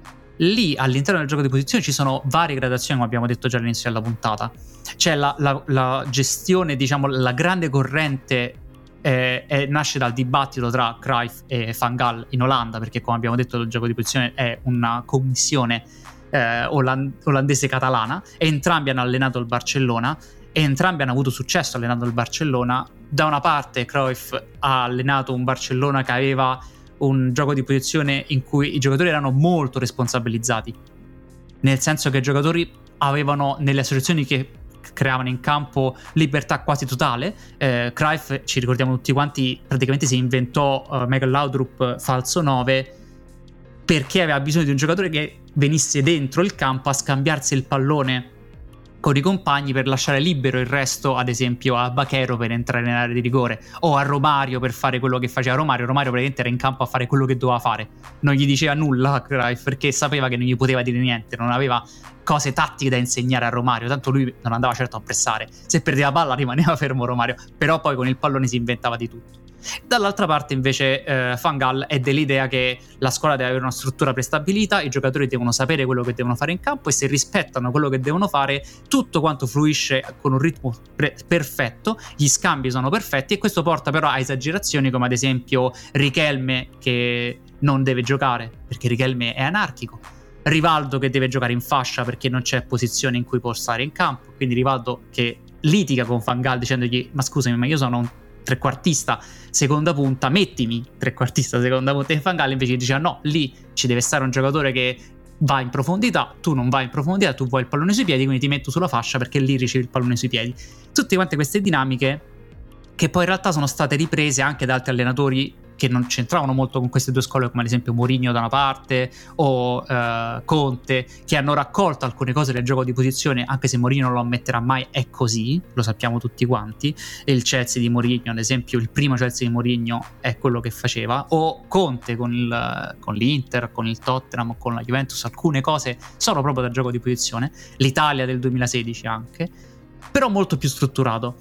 Lì all'interno del gioco di posizione ci sono varie gradazioni, come abbiamo detto già all'inizio della puntata. C'è la, la, la gestione, diciamo, la grande corrente eh, eh, nasce dal dibattito tra Cruyff e Van Gaal in Olanda, perché come abbiamo detto il gioco di posizione è una commissione eh, oland- olandese-catalana, e entrambi hanno allenato il Barcellona e entrambi hanno avuto successo allenando il Barcellona. Da una parte Cruyff ha allenato un Barcellona che aveva un gioco di posizione in cui i giocatori erano molto responsabilizzati, nel senso che i giocatori avevano nelle associazioni che creavano in campo libertà quasi totale. eh, Cruyff, ci ricordiamo tutti quanti, praticamente si inventò uh, Michael Laudrup falso nove perché aveva bisogno di un giocatore che venisse dentro il campo a scambiarsi il pallone con i compagni per lasciare libero il resto, ad esempio a Baquero per entrare nell'area di rigore, o a Romario per fare quello che faceva Romario. Romario praticamente era in campo a fare quello che doveva fare, non gli diceva nulla a Cruyff perché sapeva che non gli poteva dire niente, non aveva cose tattiche da insegnare a Romario, tanto lui non andava certo a pressare, se perdeva palla rimaneva fermo Romario, però poi con il pallone si inventava di tutto. Dall'altra parte invece eh, Van Gaal è dell'idea che la squadra deve avere una struttura prestabilita, i giocatori devono sapere quello che devono fare in campo e se rispettano quello che devono fare tutto quanto fluisce con un ritmo pre- perfetto, gli scambi sono perfetti, e questo porta però a esagerazioni come ad esempio Riquelme che non deve giocare perché Riquelme è anarchico, Rivaldo che deve giocare in fascia perché non c'è posizione in cui può stare in campo, quindi Rivaldo che litiga con Van Gaal dicendogli ma scusami ma io sono un trequartista seconda punta, mettimi trequartista seconda punta, e Van Gaal invece diceva no, lì ci deve stare un giocatore che va in profondità, tu non vai in profondità, tu vuoi il pallone sui piedi, quindi ti metto sulla fascia perché lì ricevi il pallone sui piedi. Tutte quante queste dinamiche che poi in realtà sono state riprese anche da altri allenatori che non c'entravano molto con queste due scuole, come ad esempio Mourinho da una parte o eh, Conte, che hanno raccolto alcune cose del gioco di posizione, anche se Mourinho non lo ammetterà mai, è così, lo sappiamo tutti quanti. E il Chelsea di Mourinho, ad esempio, il primo Chelsea di Mourinho è quello che faceva, o Conte con, il, con l'Inter, con il Tottenham, con la Juventus, alcune cose sono proprio da gioco di posizione, l'Italia del duemilasedici anche, però molto più strutturato.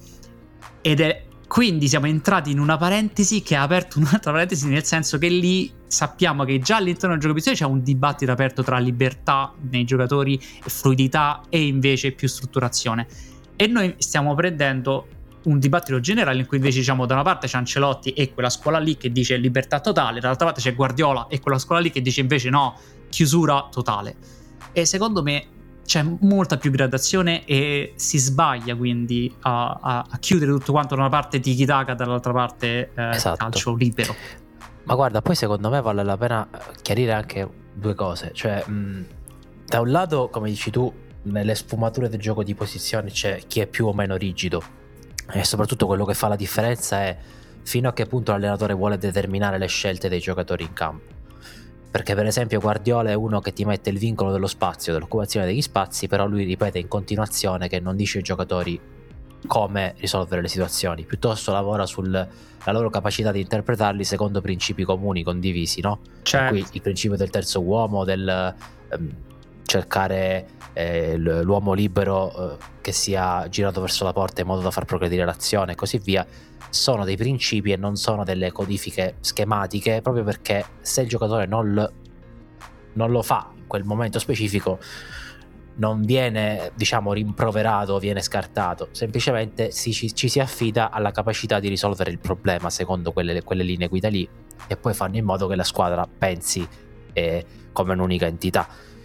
Ed è Quindi siamo entrati in una parentesi che ha aperto un'altra parentesi, nel senso che lì sappiamo che già all'interno del gioco di posizione c'è un dibattito aperto tra libertà nei giocatori, fluidità e invece più strutturazione. E noi stiamo prendendo un dibattito generale in cui invece, diciamo, da una parte c'è Ancelotti e quella scuola lì che dice libertà totale, dall'altra parte c'è Guardiola e quella scuola lì che dice invece no, chiusura totale. E secondo me c'è molta più gradazione e si sbaglia quindi a, a, a chiudere tutto quanto da una parte tiki-taka, dall'altra parte eh, esatto. calcio libero. Ma guarda, poi secondo me vale la pena chiarire anche due cose. Cioè, mh, da un lato, come dici tu, nelle sfumature del gioco di posizione c'è chi è più o meno rigido, e soprattutto quello che fa la differenza è fino a che punto l'allenatore vuole determinare le scelte dei giocatori in campo. Perché per esempio Guardiola è uno che ti mette il vincolo dello spazio, dell'occupazione degli spazi, però lui ripete in continuazione che non dice ai giocatori come risolvere le situazioni, piuttosto lavora sulla loro capacità di interpretarli secondo principi comuni, condivisi, no? Certo. Qui il principio del terzo uomo, del ehm, cercare eh, l'uomo libero eh, che sia girato verso la porta in modo da far progredire l'azione e così via, sono dei principi e non sono delle codifiche schematiche, proprio perché se il giocatore non lo, non lo fa in quel momento specifico non viene, diciamo, rimproverato, viene scartato, semplicemente si, ci, ci si affida alla capacità di risolvere il problema secondo quelle, quelle linee guida lì, e poi fanno in modo che la squadra pensi eh, come un'unica entità.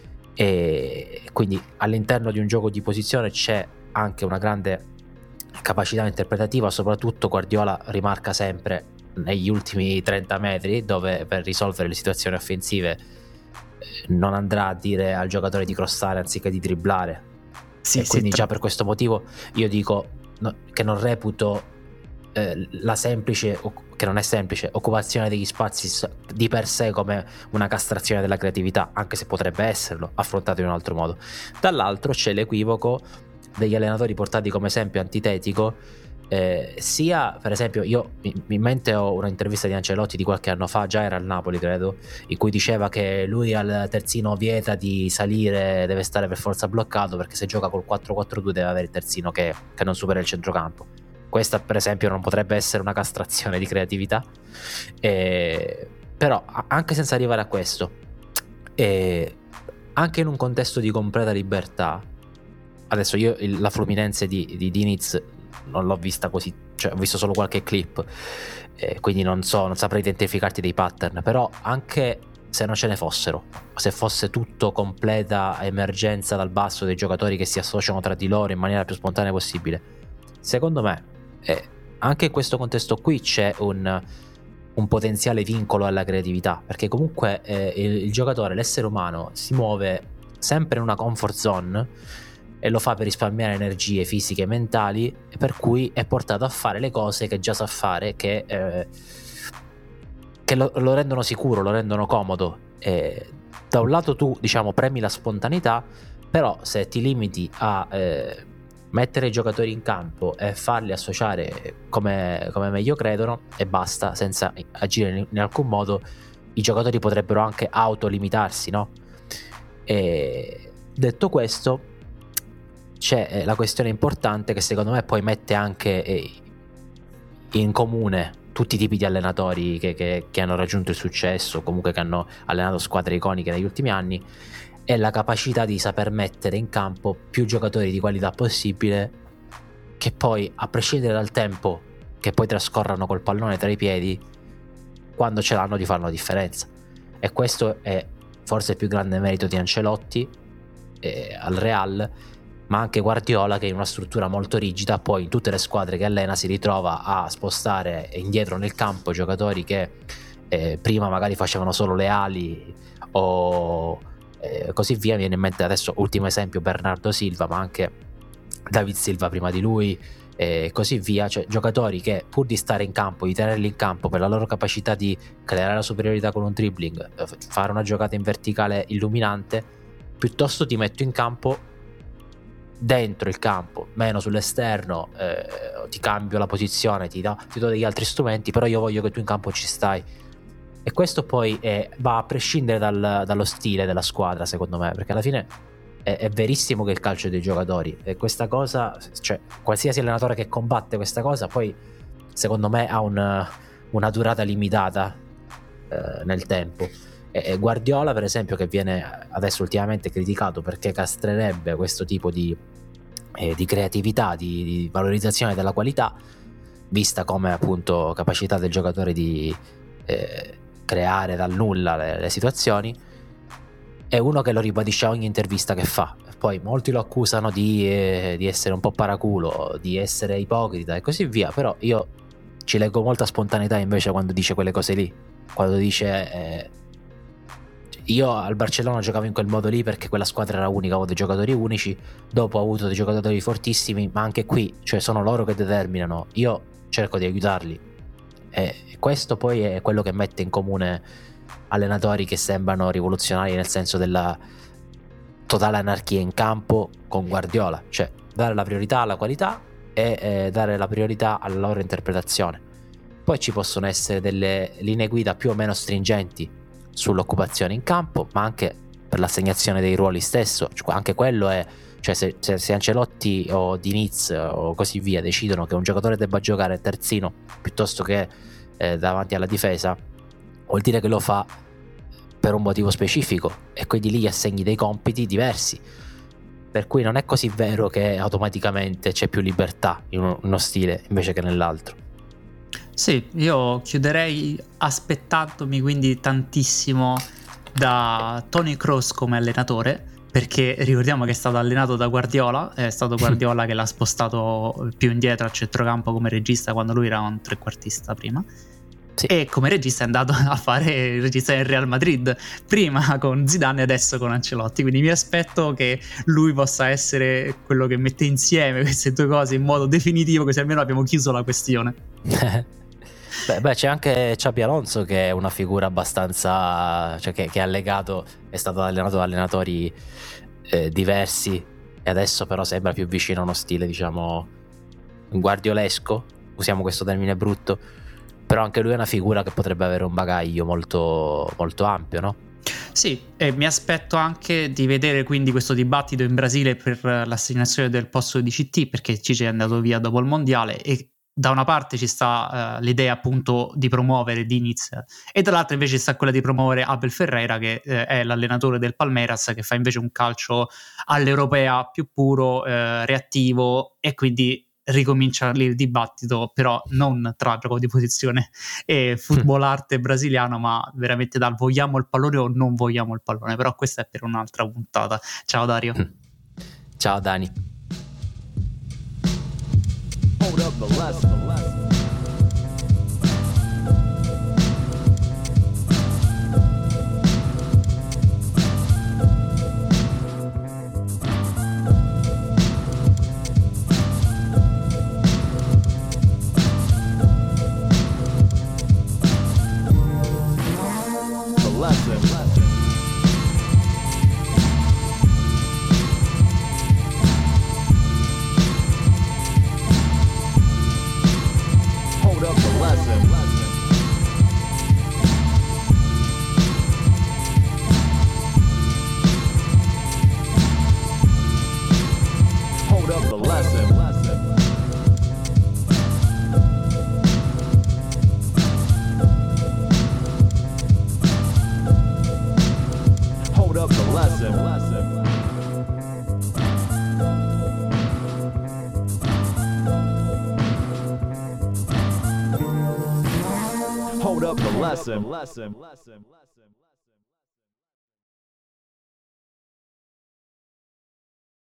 E quindi all'interno di un gioco di posizione c'è anche una grande capacità interpretativa. Soprattutto Guardiola rimarca sempre negli ultimi trenta metri, dove per risolvere le situazioni offensive non andrà a dire al giocatore di crossare anziché di dribblare. Sì, e sì, quindi tra... già per questo motivo io dico no, che non reputo eh, la semplice, che non è semplice, occupazione degli spazi di per sé come una castrazione della creatività, anche se potrebbe esserlo affrontato in un altro modo. Dall'altro c'è l'equivoco degli allenatori portati come esempio antitetico, eh, sia per esempio io in mente ho un'intervista di Ancelotti di qualche anno fa, già era al Napoli credo, in cui diceva che lui al terzino vieta di salire, deve stare per forza bloccato perché se gioca col quattro quattro due deve avere il terzino che, che non supera il centrocampo. Questa per esempio non potrebbe essere una castrazione di creatività, eh, però anche senza arrivare a questo, eh, anche in un contesto di completa libertà. Adesso io il, la Fluminense di, di Diniz non l'ho vista così, cioè ho visto solo qualche clip, eh, quindi non so, non saprei identificarti dei pattern, però anche se non ce ne fossero, se fosse tutto completa emergenza dal basso dei giocatori che si associano tra di loro in maniera più spontanea possibile, secondo me eh, anche in questo contesto qui c'è un, un potenziale vincolo alla creatività, perché comunque eh, il, il giocatore, l'essere umano si muove sempre in una comfort zone e lo fa per risparmiare energie fisiche e mentali, e per cui è portato a fare le cose che già sa fare, che, eh, che lo, lo rendono sicuro, lo rendono comodo. E da un lato tu, diciamo, premi la spontaneità, però se ti limiti a eh, mettere i giocatori in campo e farli associare come, come meglio credono e basta, senza agire in, in alcun modo, i giocatori potrebbero anche autolimitarsi, no? E detto questo, c'è la questione importante che secondo me poi mette anche in comune tutti i tipi di allenatori che, che, che hanno raggiunto il successo, comunque che hanno allenato squadre iconiche negli ultimi anni, è la capacità di saper mettere in campo più giocatori di qualità possibile, che poi, a prescindere dal tempo che poi trascorrano col pallone tra i piedi, quando ce l'hanno di fare la differenza. E questo è forse il più grande merito di Ancelotti eh, al Real, ma anche Guardiola, che in una struttura molto rigida poi in tutte le squadre che allena si ritrova a spostare indietro nel campo giocatori che eh, prima magari facevano solo le ali o eh, così via. Mi viene in mente adesso, ultimo esempio, Bernardo Silva, ma anche David Silva prima di lui, e così via. Cioè giocatori che pur di stare in campo, di tenerli in campo per la loro capacità di creare la superiorità con un dribbling, fare una giocata in verticale illuminante, piuttosto ti metto in campo, dentro il campo, meno sull'esterno, eh, ti cambio la posizione, ti do, ti do degli altri strumenti, però io voglio che tu in campo ci stai. E questo poi è, va a prescindere dal, dallo stile della squadra, secondo me, perché alla fine è, è verissimo che il calcio è dei giocatori, e questa cosa, cioè qualsiasi allenatore che combatte questa cosa poi secondo me ha un, una durata limitata eh, nel tempo. E Guardiola, per esempio, che viene adesso ultimamente criticato perché castrerebbe questo tipo di, eh, di creatività, di, di valorizzazione della qualità, vista come appunto capacità del giocatore di eh, creare dal nulla le, le situazioni, è uno che lo ribadisce a ogni intervista che fa. Poi molti lo accusano di, eh, di essere un po' paraculo, di essere ipocrita e così via, però io ci leggo molta spontaneità invece quando dice quelle cose lì, quando dice... Eh, io al Barcellona giocavo in quel modo lì perché quella squadra era unica, avevo dei giocatori unici, dopo ho avuto dei giocatori fortissimi, ma anche qui, cioè, sono loro che determinano, io cerco di aiutarli, e questo poi è quello che mette in comune allenatori che sembrano rivoluzionari nel senso della totale anarchia in campo con Guardiola, cioè dare la priorità alla qualità e eh, dare la priorità alla loro interpretazione. Poi ci possono essere delle linee guida più o meno stringenti sull'occupazione in campo, ma anche per l'assegnazione dei ruoli stesso, cioè, anche quello è, cioè se, se, se Ancelotti o Diniz o così via decidono che un giocatore debba giocare terzino piuttosto che eh, davanti alla difesa, vuol dire che lo fa per un motivo specifico e quindi lì gli assegni dei compiti diversi, per cui non è così vero che automaticamente c'è più libertà in uno, uno stile invece che nell'altro. Sì, io chiuderei aspettandomi quindi tantissimo da Toni Kroos come allenatore, perché ricordiamo che è stato allenato da Guardiola, è stato Guardiola che l'ha spostato più indietro a centrocampo come regista quando lui era un trequartista prima. Sì. E come regista è andato a fare il regista del Real Madrid, prima con Zidane e adesso con Ancelotti, quindi mi aspetto che lui possa essere quello che mette insieme queste due cose in modo definitivo, così almeno abbiamo chiuso la questione. Beh, beh, c'è anche Xabi Alonso che è una figura abbastanza, cioè che, che è legato, è stato allenato da allenatori eh, diversi e adesso però sembra più vicino a uno stile, diciamo, guardiolesco, usiamo questo termine brutto, però anche lui è una figura che potrebbe avere un bagaglio molto, molto ampio, no? Sì, e mi aspetto anche di vedere quindi questo dibattito in Brasile per l'assegnazione del posto di C T, perché Cicci è andato via dopo il mondiale e da una parte ci sta uh, l'idea appunto di promuovere Diniz e dall'altra invece sta quella di promuovere Abel Ferreira che eh, è l'allenatore del Palmeiras, che fa invece un calcio all'europea più puro, eh, reattivo, e quindi ricomincia lì il dibattito, però non tra gioco di posizione e football arte brasiliano, ma veramente dal vogliamo il pallone o non vogliamo il pallone. Però questa è per un'altra puntata. Ciao Dario. Ciao Dani. Hold up the lesson. The lesson. Hold up the lesson. Hold up the lesson. Hold up the lesson. Hold up the lesson.